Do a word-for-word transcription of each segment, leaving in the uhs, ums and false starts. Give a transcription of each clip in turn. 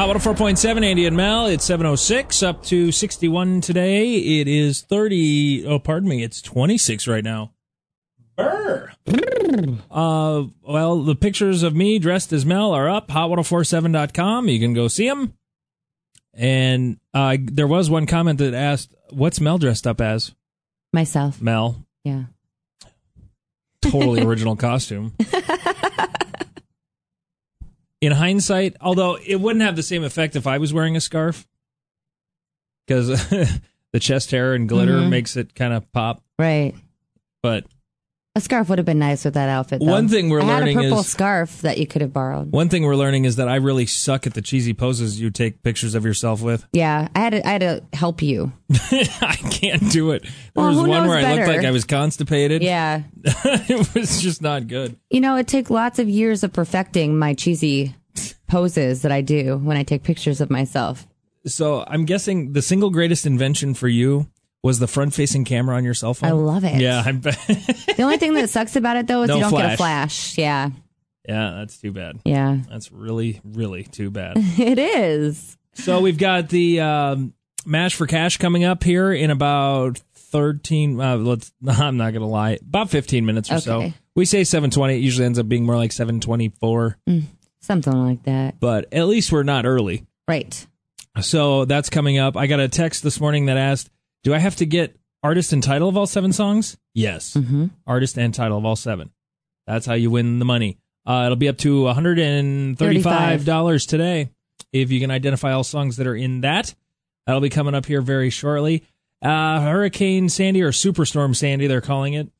Hot one oh four point seven, Andy and Mel. It's seven oh six, up to sixty-one today. It is thirty, oh, pardon me, it's twenty-six right now. Brr. Uh, well, the pictures of me dressed as Mel are up, hot ten forty-seven dot com. You can go see them. And uh, there was one comment that asked, what's Mel dressed up as? Myself. Mel. Yeah. Totally original costume. In hindsight, although it wouldn't have the same effect if I was wearing a scarf, because the chest hair and glitter mm-hmm. makes it kind of pop. Right. But a scarf would have been nice with that outfit, though. One thing we're I learning had a purple is, scarf that you could have borrowed. One thing we're learning is that I really suck at the cheesy poses you take pictures of yourself with. Yeah, I had to, I had to help you. I can't do it. There well, was who one knows where better? I looked like I was constipated. Yeah. It was just not good. You know, it took lots of years of perfecting my cheesy poses that I do when I take pictures of myself. So I'm guessing the single greatest invention for you was the front-facing camera on your cell phone. I love it. Yeah, I bet. The only thing that sucks about it, though, is no you don't flash. get a flash. Yeah. Yeah, that's too bad. Yeah. That's really, really too bad. It is. So we've got the um, Mash for Cash coming up here in about thirteen, uh, let's, I'm not going to lie, about fifteen minutes or okay. so. We say seven twenty. It usually ends up being more like seven twenty-four. Mm, something like that. But at least we're not early. Right. So that's coming up. I got a text this morning that asked, do I have to get artist and title of all seven songs? Yes. Mm-hmm. Artist and title of all seven. That's how you win the money. Uh, it'll be up to one hundred thirty-five dollars today if you can identify all songs that are in that. That'll be coming up here very shortly. Uh, Hurricane Sandy, or Superstorm Sandy, they're calling it.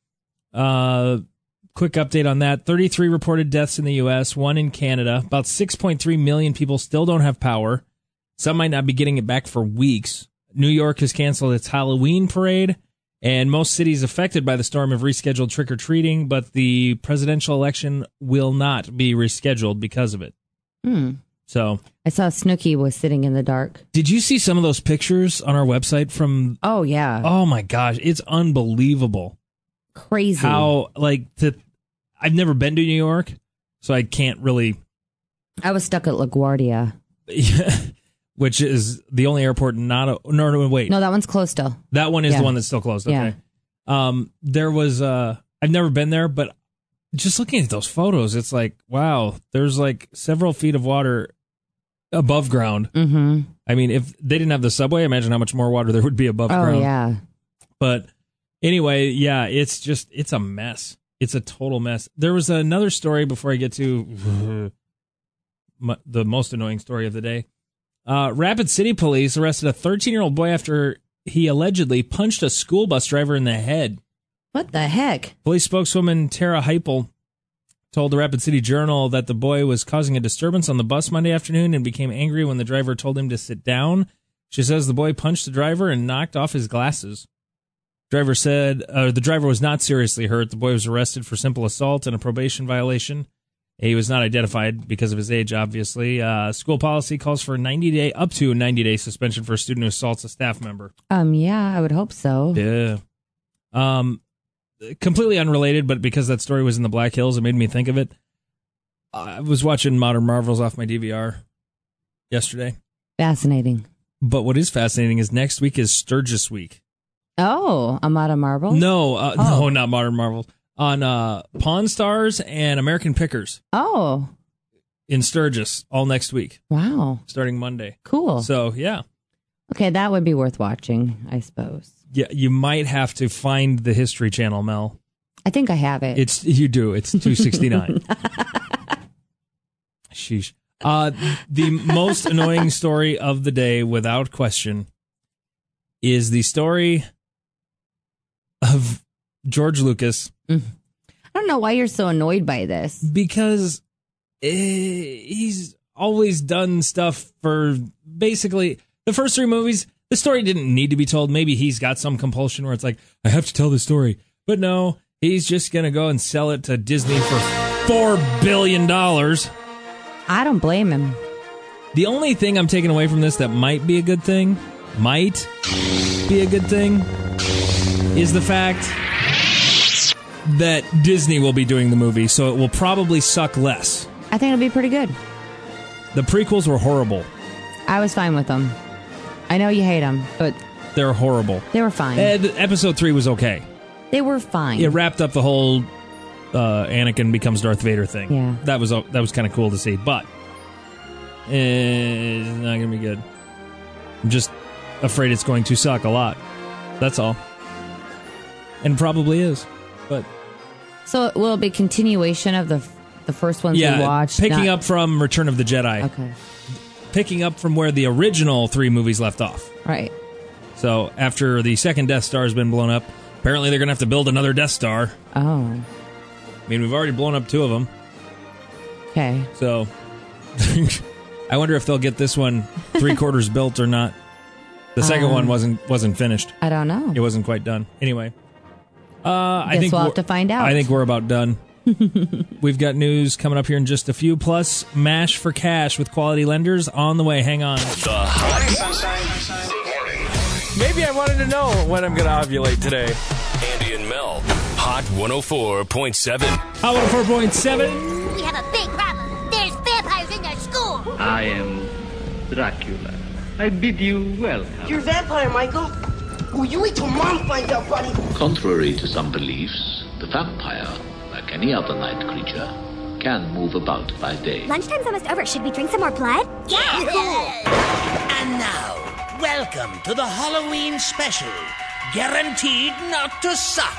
Uh, quick update on that. thirty-three reported deaths in the U S, one in Canada. About six point three million people still don't have power. Some might not be getting it back for weeks. New York has canceled its Halloween parade, and most cities affected by the storm have rescheduled trick-or-treating, but the presidential election will not be rescheduled because of it. Hmm. So I saw Snooki was sitting in the dark. Did you see some of those pictures on our website from... Oh, yeah. Oh, my gosh. It's unbelievable. Crazy. How, like, the, I've never been to New York, so I can't really... I was stuck at LaGuardia. Yeah. Which is the only airport not a, no, no, wait. No, that one's closed still. That one is yeah. the one that's still closed. Okay. Yeah. Um, there was, uh, I've never been there, but just looking at those photos, it's like, wow, there's like several feet of water above ground. Mm-hmm. I mean, if they didn't have the subway, imagine how much more water there would be above oh, ground. Oh, yeah. But anyway, yeah, it's just, it's a mess. It's a total mess. There was another story before I get to the most annoying story of the day. Uh, Rapid City Police arrested a thirteen-year-old boy after he allegedly punched a school bus driver in the head. What the heck? Police spokeswoman Tara Heupel told the Rapid City Journal that the boy was causing a disturbance on the bus Monday afternoon and became angry when the driver told him to sit down. She says the boy punched the driver and knocked off his glasses. Driver said uh, the driver was not seriously hurt. The boy was arrested for simple assault and a probation violation. He was not identified because of his age, obviously. Uh, school policy calls for a ninety day, up to a ninety day suspension for a student who assaults a staff member. Um, yeah, I would hope so. Yeah. Um, completely unrelated, but because that story was in the Black Hills, it made me think of it. I was watching Modern Marvels off my D V R yesterday. Fascinating. But what is fascinating is next week is Sturgis Week. Oh, Amada Marvel? No, uh, oh. no, not Modern Marvels. On uh, Pawn Stars and American Pickers. Oh. In Sturgis, all next week. Wow. Starting Monday. Cool. So, yeah. Okay, that would be worth watching, I suppose. Yeah, you might have to find the History Channel, Mel. I think I have it. It's You do. It's two sixty-nine. Sheesh. Uh, the most annoying story of the day, without question, is the story of George Lucas. Mm. I don't know why you're so annoyed by this. Because eh, he's always done stuff for basically the first three movies. The story didn't need to be told. Maybe he's got some compulsion where it's like, I have to tell the story. But no, he's just going to go and sell it to Disney for four billion dollars. I don't blame him. The only thing I'm taking away from this that might be a good thing, might be a good thing, is the fact that Disney will be doing the movie, so it will probably suck less. I think it'll be pretty good. The prequels were horrible. I was fine with them. I know you hate them, but They're horrible. they were fine. Uh, the- episode three was okay. They were fine. It wrapped up the whole uh, Anakin becomes Darth Vader thing. Yeah. That was uh, that was kind of cool to see, but it's not going to be good. I'm just afraid it's going to suck a lot. That's all. And probably is. But So will it be continuation of the the first ones yeah, we watched? picking not- up from Return of the Jedi. Okay. Picking up from where the original three movies left off. Right. So after the second Death Star has been blown up, apparently they're going to have to build another Death Star. Oh. I mean, we've already blown up two of them. Okay. So I wonder if they'll get this one three quarters built or not. The second Um, one wasn't wasn't finished. I don't know. It wasn't quite done. Anyway, uh, I Guess think we'll we're- have to find out. I think we're about done. We've got news coming up here in just a few. Plus, Mash for Cash with Quality Lenders on the way. Hang on. The Hot Maybe I wanted to know when I'm going to ovulate today. Andy and Mel. Hot one oh four point seven. Hot one oh four point seven. We have a big problem. There's vampires in their school. I am Dracula. I bid you welcome. You're a vampire, Michael. Oh, you wait till Mom finds out, buddy. Contrary to some beliefs, the vampire, like any other night creature, can move about by day. Lunchtime's almost over. Should we drink some more blood? Yeah. And now, welcome to the Halloween special. Guaranteed not to suck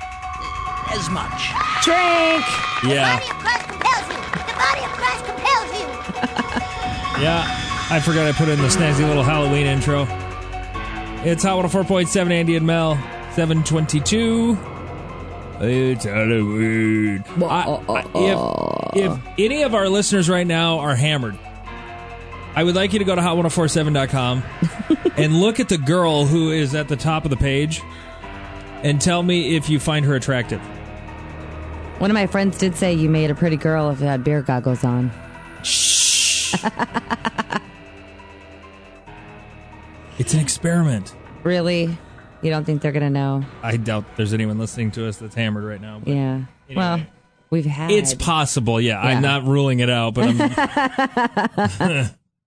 as much. Drink. The Yeah, body of Christ compels you. The body of Christ compels you. yeah. I forgot I put in the snazzy little Halloween intro. It's Hot one oh four point seven, Andy and Mel, seven twenty-two. It's Halloween. I- I- if, if any of our listeners right now are hammered, I would like you to go to hot ten forty-seven dot com and look at the girl who is at the top of the page and tell me if you find her attractive. One of my friends did say you made a pretty girl if you had beer goggles on. Shh. It's an experiment. Really? You don't think they're going to know? I doubt there's anyone listening to us that's hammered right now. But Yeah. anyway. Well, we've had. It's possible, yeah. Yeah. I'm not ruling it out, but I'm.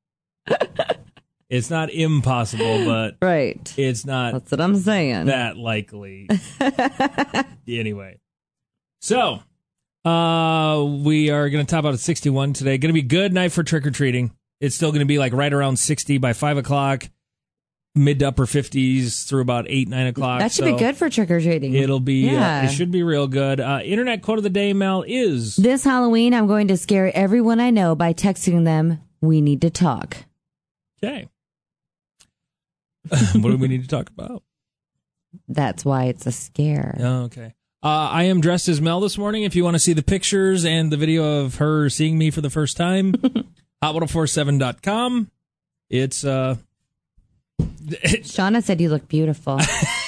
It's not impossible, but Right. it's not That's what I'm saying. that likely. Anyway. So, uh, we are going to top out at sixty-one today. Going to be good night for trick-or-treating. It's still going to be like right around sixty by five o'clock. Mid to upper fifties through about eight, nine o'clock. That should so be good for trick-or-treating. It'll be, Yeah. uh, it should be real good. Uh, internet quote of the day, Mel, is... This Halloween, I'm going to scare everyone I know by texting them, we need to talk. Okay. What do we need to talk about? That's why it's a scare. Oh, okay. Uh, I am dressed as Mel this morning. If you want to see the pictures and the video of her seeing me for the first time, hot ten forty-seven dot com. It's, uh... it- Shauna said you look beautiful.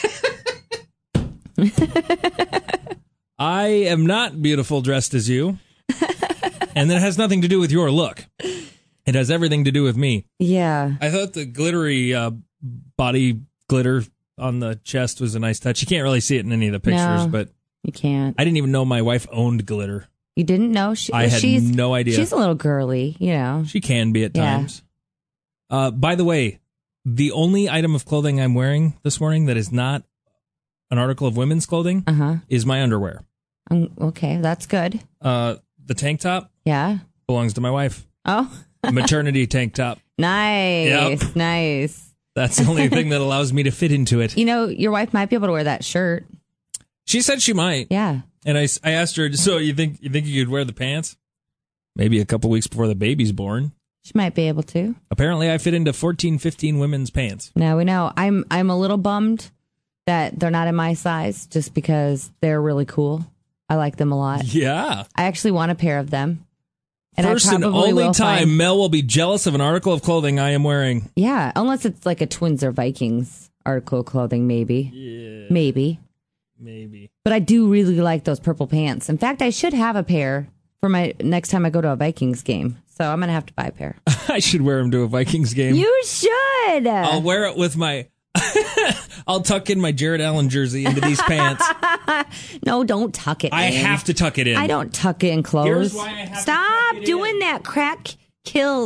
I am not beautiful dressed as you. And that has nothing to do with your look. It has everything to do with me. Yeah. I thought the glittery uh, body glitter on the chest was a nice touch. You can't really see it in any of the pictures, No. but You can't. I didn't even know my wife owned glitter. You didn't know? She, I had she's, no idea. She's a little girly, you know. She can be at Yeah. times. Uh, by the way, the only item of clothing I'm wearing this morning that is not an article of women's clothing Uh-huh. is my underwear. Um, okay, that's good. Uh, the tank top Yeah. belongs to my wife. Oh, A maternity tank top. nice. Yep. Nice. That's the only thing that allows me to fit into it. You know, your wife might be able to wear that shirt. She said she might. Yeah. And I, s- I asked her, so you think you think you could wear the pants? Maybe a couple weeks before the baby's born. She might be able to. Apparently, I fit into fourteen, fifteen women's pants. Now we know. I'm I'm a little bummed that they're not in my size just because they're really cool. I like them a lot. Yeah. I actually want a pair of them. And First I and probably only will time find- Mel will be jealous of an article of clothing I am wearing. Yeah, unless it's like a Twins or Vikings article of clothing, maybe. Yeah. Maybe. Maybe. But I do really like those purple pants. In fact, I should have a pair for my next time I go to a Vikings game. So I'm going to have to buy a pair. I should wear them to a Vikings game. You should. I'll wear it with my... I'll tuck in my Jared Allen jersey into these pants. No, don't tuck it I in. have to tuck it in. I don't tuck in clothes. Here's why I have to Stop tuck it doing in. that. Crack kills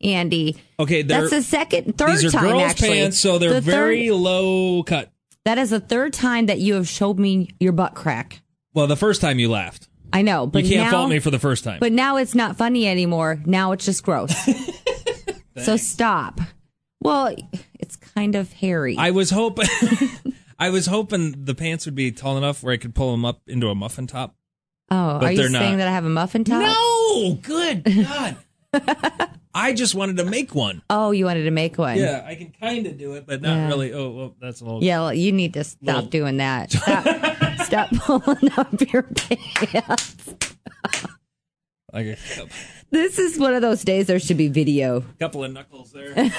Andy. Okay, that's the second, third these are time girls' actually. pants, so they're The very third, low cut. that is the third time that you have showed me your butt crack. Well, the first time you laughed. I know, but you can't now, fault me for the first time. But now it's not funny anymore. Now it's just gross. So stop. Well, it's kind of hairy. I was hoping, I was hoping the pants would be tall enough where I could pull them up into a muffin top. Oh, but are you they're saying not. that I have a muffin top? No, good God. I just wanted to make one. Oh, you wanted to make one? Yeah, I can kind of do it, but not Yeah. really. Oh, well, that's a little. Yeah, well, you need to stop Little- doing that. Stop, stop pulling up your pants. Like a couple, This is one of those days there should be video. couple of knuckles there.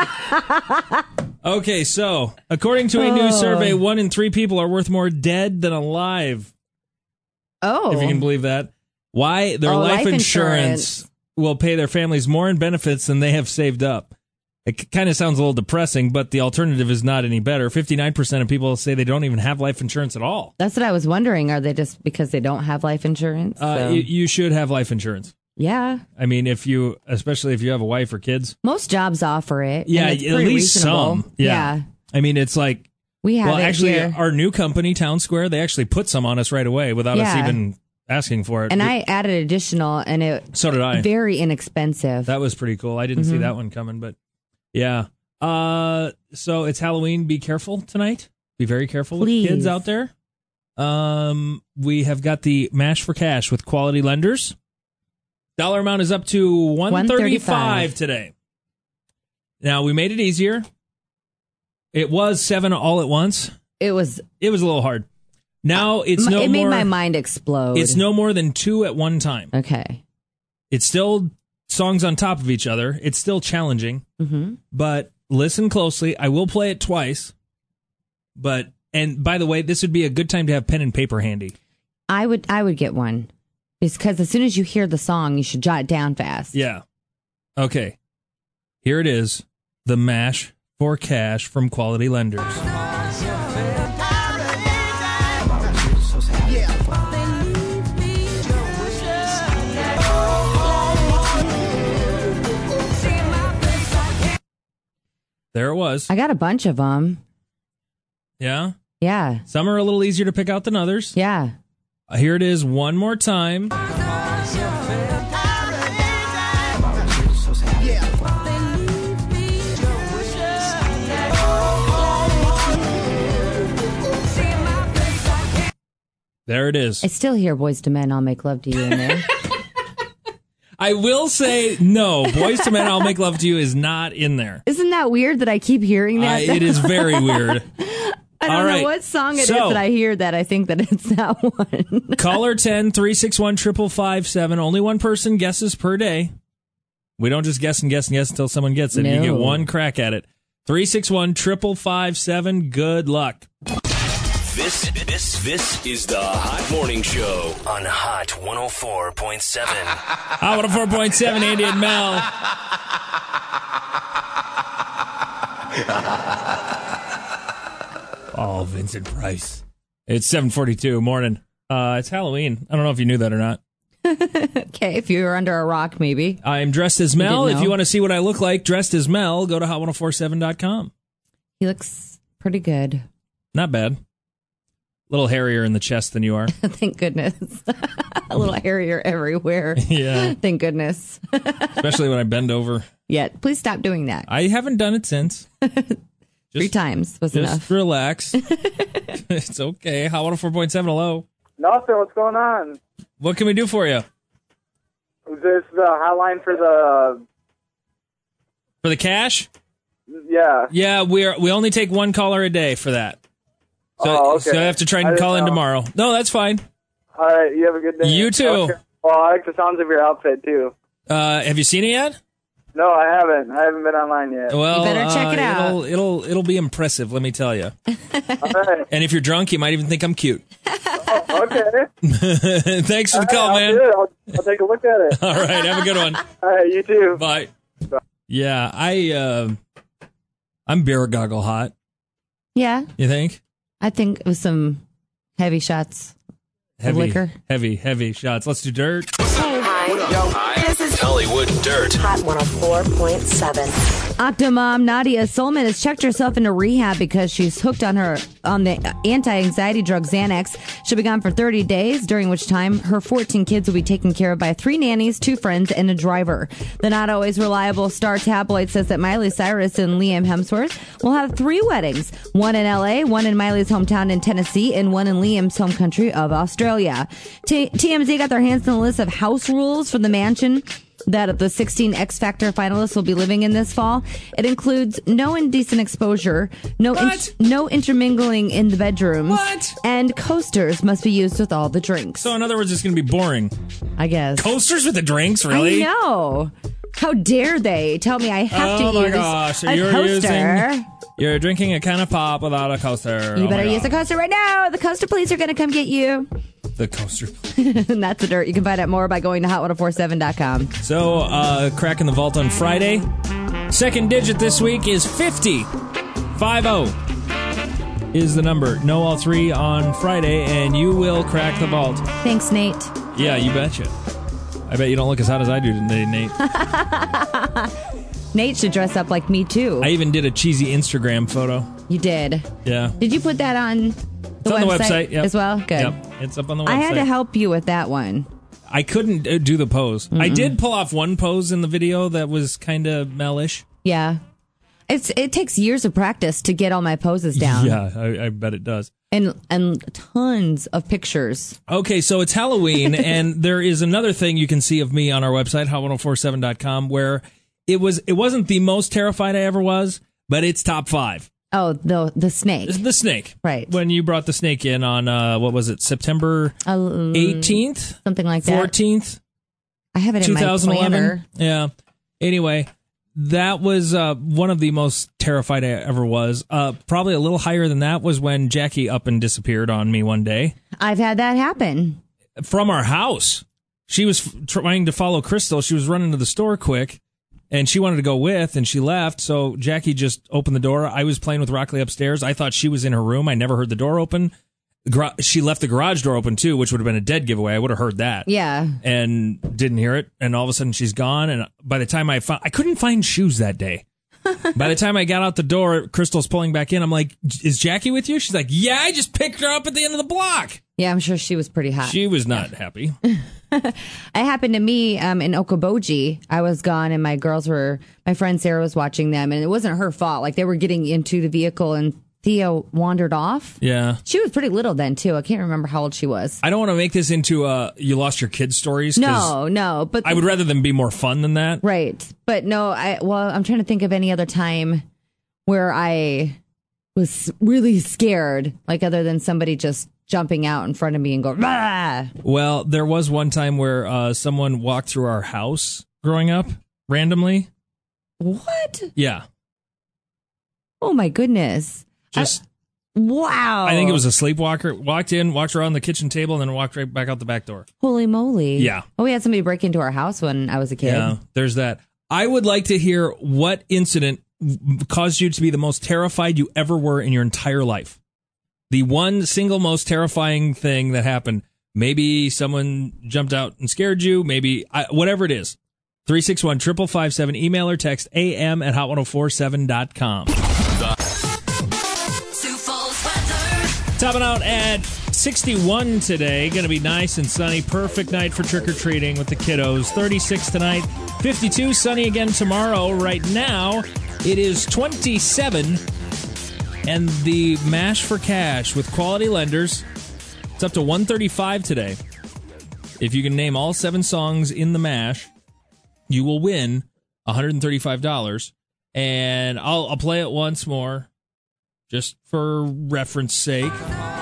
Okay, so according to a new Oh. survey, one in three people are worth more dead than alive. Oh. If you can believe that. Why? Their Oh, life, life insurance, insurance. will pay their families more in benefits than they have saved up. It kind of sounds a little depressing, but the alternative is not any better. fifty-nine percent of people say they don't even have life insurance at all. That's what I was wondering. Are they just because they don't have life insurance? Uh, So- you, you should have life insurance. yeah. I mean, if you, especially if you have a wife or kids. Most jobs offer it. and Yeah, it's at pretty least reasonable. some. Yeah. I mean, it's like, We have well, it actually, here. our new company, Town Square, they actually put some on us right away without us Yeah. even asking for it. And We- I added additional, and it so did I. very inexpensive. That was pretty cool. I didn't see Mhm. that one coming, but yeah. Uh, so it's Halloween. Be careful tonight. Be very careful Please. with kids out there. Um, we have got the Mash for Cash with Quality Lenders. Dollar amount is up to one thirty-five today. Now we made it easier. It was seven all at once. It was. It was a little hard. Now it's M- no it made more. my mind explode. It's no more than two at one time. Okay. It's still songs on top of each other. It's still challenging, Mm-hmm. but listen closely. I will play it twice. But and by the way, this would be a good time to have pen and paper handy. I would. I would get one, because as soon as you hear the song, you should jot it down fast. Yeah. Okay. Here it is. The Mash for Cash from Quality Lenders. There it was. I got a bunch of them. Yeah. Yeah. Some are a little easier to pick out than others. Yeah. Uh, Here it is one more time. There it is. I still hear Boys to Men, I'll Make Love to You in there. I will say no. Boys to Men, I'll Make Love to You is not in there. Isn't that weird that I keep hearing Uh, that? it is very weird. I don't All know right. what song it is So- that I hear that I think that it's that one. Caller ten, three six one, five five five seven. Only one person guesses per day. We don't just guess and guess and guess until someone gets it. You No. get one crack at it. three six one, five five five seven. Good luck. This, this, this is the Hot Morning Show on Hot one oh four point seven. Hot one oh four point seven, Andy and Mel. Oh, Vincent Price. It's seven forty-two morning. Uh, it's Halloween. I don't know if you knew that or not. Okay, if you're under a rock, maybe. I'm dressed as Mel. didn't If you know. want to see what I look like dressed as Mel, go to hot ten forty-seven dot com. He looks pretty good. Not bad. A little hairier in the chest than you are. Thank goodness. A little hairier everywhere. Yeah. Thank goodness. Especially when I bend over. Yeah, please stop doing that. I haven't done it since. Three times was Just enough. relax. It's okay. Hot one oh four point seven, hello. Nothing. What's going on? What can we do for you? Is this the hotline for the? For the cash? Yeah. Yeah, we're we only take one caller a day for that. So, Oh, okay. so I have to try I and didn't call in know. tomorrow. No, that's fine. All right. You have a good day. You too. Okay. Well, I like the sounds of your outfit too. Uh, have you seen it yet? No, I haven't. I haven't been online yet. Well, You better check uh, it out. It'll, it'll it'll be impressive, let me tell you. All right. And if you're drunk, you might even think I'm cute. Oh, okay. Thanks for the All call, right, man. I'll, do it. I'll, I'll take a look at it. All right, have a good one. All right. You too. Bye. Yeah, I uh, I'm beer goggle hot. Yeah, You think? I think it was some heavy shots Heavy, of liquor. heavy, heavy shots. Let's do dirt. Say hi Hi. This is Hollywood Dirt. Hot one oh four point seven. Octomom Nadia Solman has checked herself into rehab because she's hooked on her on the anti-anxiety drug Xanax. She'll be gone for thirty days, during which time her fourteen kids will be taken care of by three nannies, two friends, and a driver. The not always reliable Star tabloid says that Miley Cyrus and Liam Hemsworth will have three weddings, one in L A, one in Miley's hometown in Tennessee, and one in Liam's home country of Australia. T- TMZ got their hands on the list of house rules for the mansion that the sixteen X Factor finalists will be living in this fall. It includes no indecent exposure, no in- no intermingling in the bedrooms, What? and coasters must be used with all the drinks. So, in other words, it's going to be boring. I guess. Coasters with the drinks, really? I know. How dare they tell me I have oh to my use gosh, a you're coaster? using, you're drinking a can of pop without a coaster. You oh better my use a God. coaster right now. The coaster police are going to come get you. The coaster. And that's the dirt. You can find out more by going to hot ten forty-seven dot com. So, uh, cracking the vault on Friday. Second digit this week is fifty. five oh is the number. Know all three on Friday, and you will crack the vault. Thanks, Nate. Yeah, you betcha. I bet you don't look as hot as I do today, Nate. Nate should dress up like me, too. I even did a cheesy Instagram photo. You did. Yeah. Did you put that on the It's website, on the website yep. as well? Good. Yep. It's up on the website. I had to help you with that one. I couldn't uh, do the pose. Mm-mm. I did pull off one pose in the video that was kind of mellish. Yeah. It's It takes years of practice to get all my poses down. Yeah, I, I bet it does. And and tons of pictures. Okay, so it's Halloween, and there is another thing you can see of me on our website, hot ten forty-seven dot com, where it was it wasn't the most terrified I ever was, but it's top five. Oh, the the snake. The snake. Right. When you brought the snake in on, uh, what was it, September eighteenth? Something like that. fourteenth? I have it in my twenty eleven. planner. Yeah. Anyway, that was uh, one of the most terrified I ever was. Uh, probably a little higher than that was when Jackie up and disappeared on me one day. I've had that happen. From our house. She was f- trying to follow Crystal. She was running to the store quick, and she wanted to go with, and she left. So Jackie just opened the door. I was playing with Rockley upstairs. I thought she was in her room. I never heard the door open. Gar- she left the garage door open, too, which would have been a dead giveaway. I would have heard that. Yeah. And didn't hear it. And all of a sudden, she's gone. And by the time I found... I couldn't find shoes that day. By the time I got out the door, Crystal's pulling back in. I'm like, is Jackie with you? She's like, yeah, I just picked her up at the end of the block. Yeah, I'm sure she was pretty hot. She was not happy. It happened to me um, in Okoboji. I was gone, and my girls were... My friend Sarah was watching them, and it wasn't her fault. Like, they were getting into the vehicle, and Theo wandered off. Yeah. She was pretty little then, too. I can't remember how old she was. I don't want to make this into uh, you lost your kids stories. No, no. But I would rather them be more fun than that. Right. But no, I well, I'm trying to think of any other time where I was really scared, like other than somebody just jumping out in front of me and go, bah! Well, there was one time where uh, someone walked through our house growing up randomly. What? Yeah. Oh, my goodness. Just... I, wow. I think it was a sleepwalker. Walked in, walked around the kitchen table, and then walked right back out the back door. Holy moly. Yeah. Oh, we had somebody break into our house when I was a kid. Yeah, there's that. I would like to hear what incident caused you to be the most terrified you ever were in your entire life. The one single most terrifying thing that happened. Maybe someone jumped out and scared you. Maybe I, whatever it is. three six one, five five five seven. Email or text A M at hot ten forty-seven dot com. Topping out at sixty-one today. Going to be nice and sunny. Perfect night for trick-or-treating with the kiddos. thirty-six tonight. fifty-two sunny again tomorrow. Right now, it is twenty-seven. And the Mash for Cash with Quality Lenders, it's up to one thirty-five today. If you can name all seven songs in the Mash, you will win one hundred thirty-five dollars. And I'll, I'll play it once more, just for reference sake.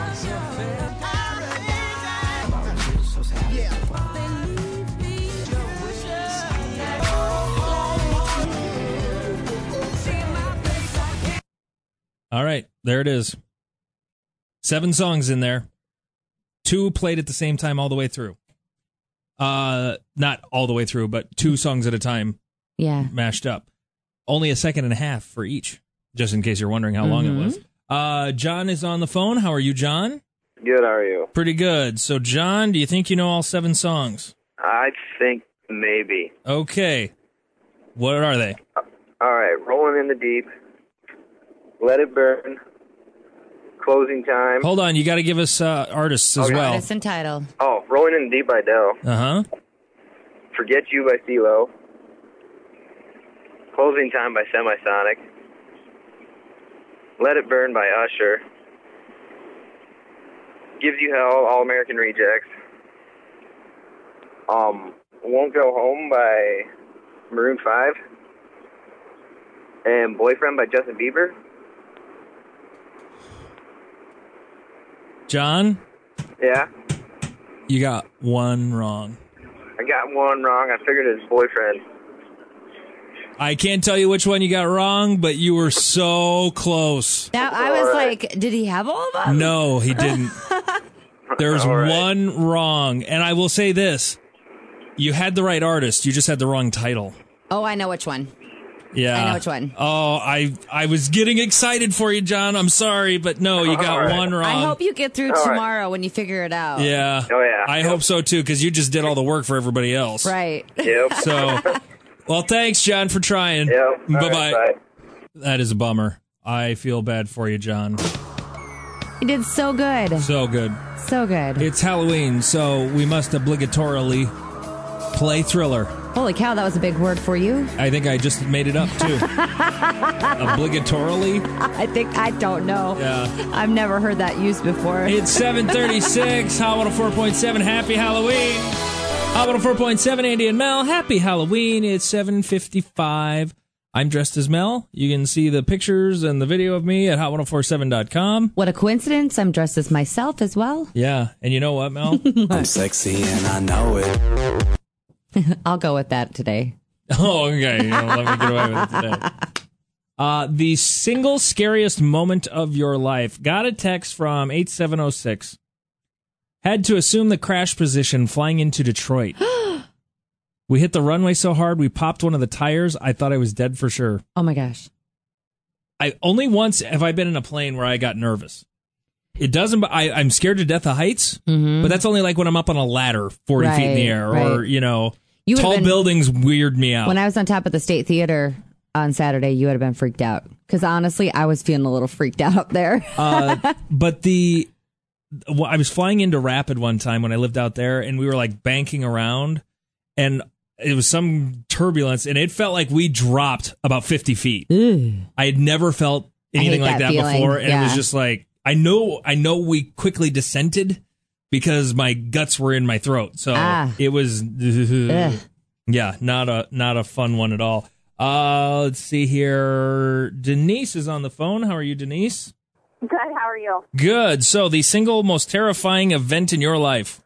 All right, there it is. Seven songs in there. Two played at the same time all the way through. Uh, not all the way through, but two songs at a time. Yeah. Mashed up. Only a second and a half for each, just in case you're wondering how long Mm-hmm. it was. Uh, John is on the phone. How are you, John? Good, how are you? Pretty good. So, John, do you think you know all seven songs? I think Maybe. Okay. What are they? All right. Rolling in the Deep. Let It Burn. Closing Time. Hold on. You got to give us uh, artists as Okay. well. Artist and title. Oh, Rolling in the Deep by Adele. Uh-huh. Forget You by CeeLo. Closing Time by Semisonic. Let It Burn by Usher. Gives You Hell, All American Rejects. Um, Won't Go Home by Maroon five. And Boyfriend by Justin Bieber. John? Yeah, You got one wrong. I got one wrong. I figured it was Boyfriend. I can't tell you which one you got wrong, but you were so close. Now, I was like, did he have all of them? No, he didn't. There's All right. one wrong. And I will say this. You had the right artist. You just had the wrong title. Oh, I know which one. Yeah. I know which one. Oh, I I was getting excited for you, John. I'm sorry, but no, you got All right. one wrong. I hope you get through All right. tomorrow when you figure it out. Yeah. Oh, yeah. I hope so, too, because you just did all the work for everybody else. Right. Yep. So, well, thanks, John, for trying. Yep. All Bye-bye. right, bye. That is a bummer. I feel bad for you, John. You did so good. So good. So good. It's Halloween, so we must obligatorily play Thriller. Holy cow, that was a big word for you. I think I just made it up, too. Obligatorily? I think, I don't know. Yeah. I've never heard that used before. It's seven thirty-six, Hot one oh four point seven, Happy Halloween. Hot one oh four point seven, Andy and Mel, Happy Halloween. It's seven fifty-five. I'm dressed as Mel. You can see the pictures and the video of me at hot ten forty-seven dot com. What a coincidence. I'm dressed as myself as well. Yeah, and you know what, Mel? I'm sexy and I know it. I'll go with that today. Oh, okay. You know, let me get away with it today. Uh, the single scariest moment of your life. Got a text from eight seven oh six. Had to assume the crash position flying into Detroit. We hit the runway so hard we popped one of the tires. I thought I was dead for sure. Oh my gosh. I only once have I been in a plane where I got nervous. It doesn't. I, I'm scared to death of heights, mm-hmm. but that's only like when I'm up on a ladder forty right, feet in the air, or right. you know, you tall been, buildings weird me out. When I was on top of the State Theater on Saturday, you would have been freaked out because honestly, I was feeling a little freaked out up there. uh, but the well, I was flying into Rapid one time when I lived out there, and we were like banking around, and it was some turbulence, and it felt like we dropped about fifty feet. Ooh. I had never felt anything like that, that before, and yeah. It was just like. I know I know we quickly descended because my guts were in my throat. So ah. it was uh, yeah, not a not a fun one at all. Uh, let's see here. Denise is on the phone. How are you, Denise? Good. How are you? Good. So the single most terrifying event in your life.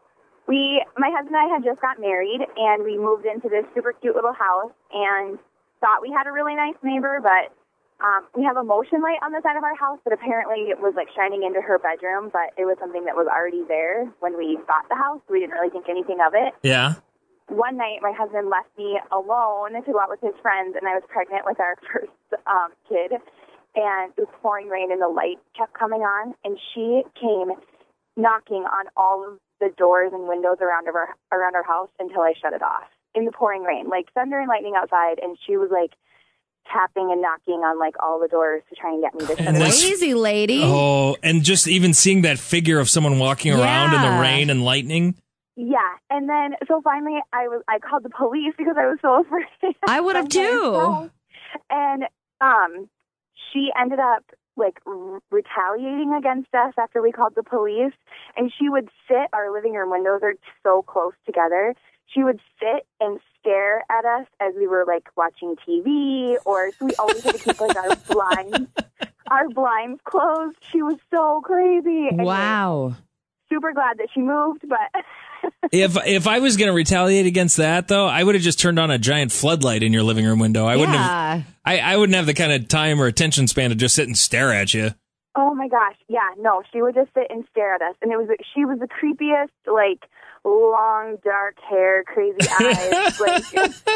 We my husband and I had just got married, and we moved into this super cute little house and thought we had a really nice neighbor, but Um, we have a motion light on the side of our house, but apparently it was like shining into her bedroom, but it was something that was already there when we bought the house. We didn't really think anything of it. Yeah. One night, my husband left me alone to go out with his friends, and I was pregnant with our first um, kid, and it was pouring rain, and the light kept coming on, and she came knocking on all of the doors and windows around our around our house until I shut it off in the pouring rain, like thunder and lightning outside, and she was like tapping and knocking on like all the doors to try and get me to shut it off. Crazy lady. Oh, and just even seeing that figure of someone walking yeah. around in the rain and lightning. Yeah, and then so finally I was I called the police because I was so afraid. I would have too. And um, she ended up like r- retaliating against us after we called the police. And she would sit. Our living room windows are so close together. She would sit and stare at us as we were like watching T V, or so we always had to keep like our blinds, our blinds closed. She was so crazy. Wow. Super glad that she moved, but if if I was going to retaliate against that, though, I would have just turned on a giant floodlight in your living room window. I yeah. wouldn't have. I, I wouldn't have the kind of time or attention span to just sit and stare at you. Oh my gosh, yeah, no, she would just sit and stare at us, and it was she was the creepiest, like long dark hair, crazy eyes, like,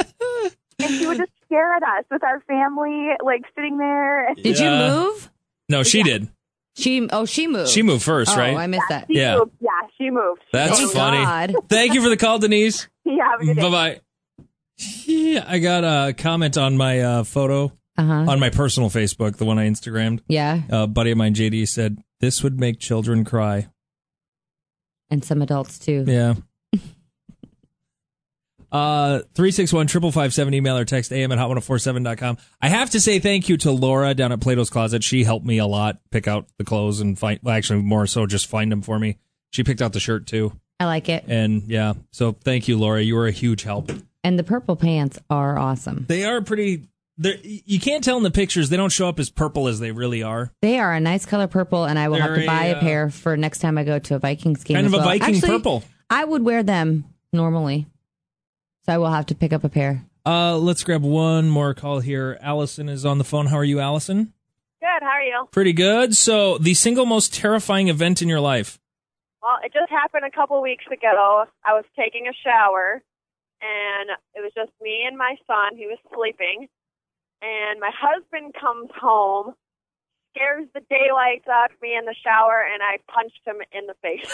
and she would just stare at us with our family, like sitting there. Did yeah. you move? No, she yeah. did. She oh she moved. She moved first, oh, right? I missed yeah, that. She yeah, moved. yeah, she moved. That's Thank funny. God. Thank you for the call, Denise. Yeah, have a good day. Bye-bye. Yeah, I got a comment on my uh, photo Uh-huh. on my personal Facebook, the one I Instagrammed. Yeah. A buddy of mine, J D, said, this would make children cry. And some adults, too. Yeah. Uh, three six one, five five seven, email or text am at hot ten forty-seven dot com. I have to say thank you to Laura down at Plato's Closet. She helped me a lot pick out the clothes and find, well, actually more so just find them for me. She picked out the shirt too. I like it. And yeah, so thank you, Laura. You were a huge help. And the purple pants are awesome. They are pretty, you can't tell in the pictures. They don't show up as purple as they really are. They are a nice color purple, and I will They're have to buy a, a, uh, pair for next time I go to a Vikings game. Kind as of a well. Viking Actually, purple. I would wear them normally. So I will have to pick up a pair. Uh, let's grab one more call here. Allison is on the phone. How are you, Allison? Good. How are you? Pretty good. So, the single most terrifying event in your life? Well, it just happened a couple weeks ago. I was taking a shower, and it was just me and my son. He was sleeping, and my husband comes home, scares the daylights out of me in the shower, and I punched him in the face.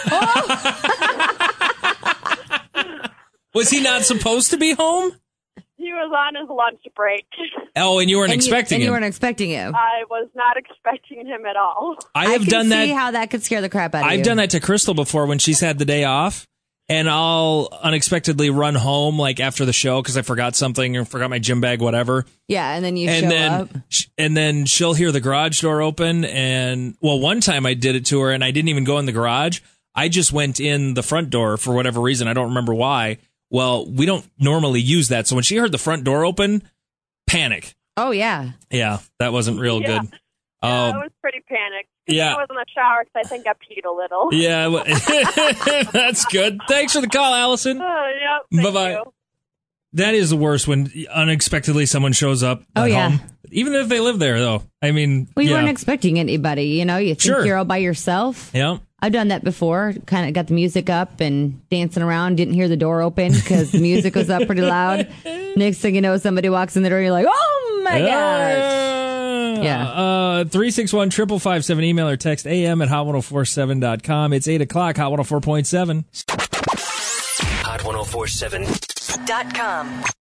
Was he not supposed to be home? He was on his lunch break. Oh, and you weren't and expecting you, and him. you weren't expecting him. I was not expecting him at all. I have can done that. see how that could scare the crap out of I've you. done that to Crystal before when she's had the day off, and I'll unexpectedly run home like after the show because I forgot something or forgot my gym bag, whatever. Yeah, and then you and show then, up. sh- And then she'll hear the garage door open, and well, one time I did it to her, and I didn't even go in the garage. I just went in the front door for whatever reason. I don't remember why. Well, we don't normally use that, so when she heard the front door open, panic. Oh, yeah. Yeah, that wasn't real Yeah. good. Yeah, I Um, was pretty panicked. yeah. I was in the shower because I think I peed a little. yeah, well, that's good. Thanks for the call, Allison. Uh, yep, thank Bye-bye. you. That is the worst when unexpectedly someone shows up Oh, at yeah. home. Even if they live there, though. I mean, Well, you yeah. weren't expecting anybody. You know, you think Sure. you're all by yourself. Yeah. I've done that before. Kind of got the music up and dancing around. Didn't hear the door open because the music was up pretty loud. Next thing you know, somebody walks in the door and you're like, oh my gosh. Yeah. Uh, three six one, five five five seven, email or text am at hot ten forty-seven dot com. It's eight o'clock, hot one oh four point seven. Hot ten forty-seven Dot com.